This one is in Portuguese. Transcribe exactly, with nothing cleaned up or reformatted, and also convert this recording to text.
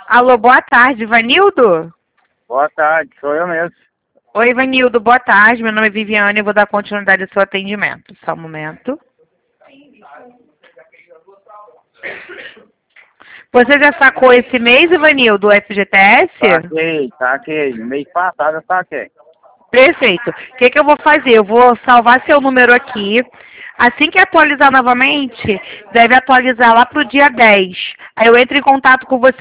Alô, boa tarde, Ivanildo? Boa tarde, sou eu mesmo. Oi, Ivanildo, boa tarde. Meu nome é Viviane, eu vou dar continuidade ao seu atendimento. Só um momento. Você já sacou esse mês, Ivanildo, o F G T S? Saquei, saquei. No mês passado eu saquei. Perfeito. O que, que eu vou fazer? Eu vou salvar seu número aqui. Assim que atualizar novamente, deve atualizar lá para o dia dez. Aí eu entro em contato com você